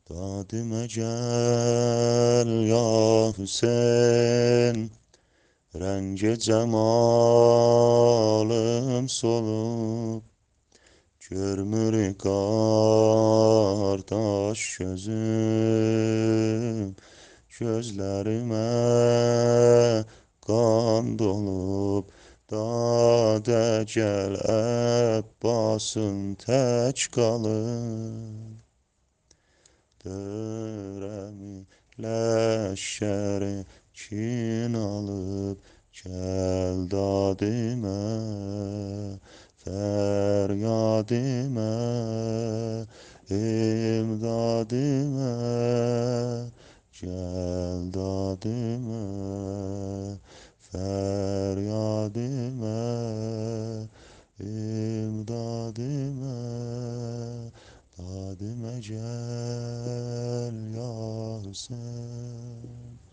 Dadime gel ya Hüseyin, renge cemalım solup, görmür kardeş gözüm, gözlerime kan dolup. Dade gel Abbas'ın tek kalın. Döremi leşşeri kin alıp, gel dadime, feryadime, imdadime, gel dadime, feryadime, imdadime. Dadime gel ya Hüseyin.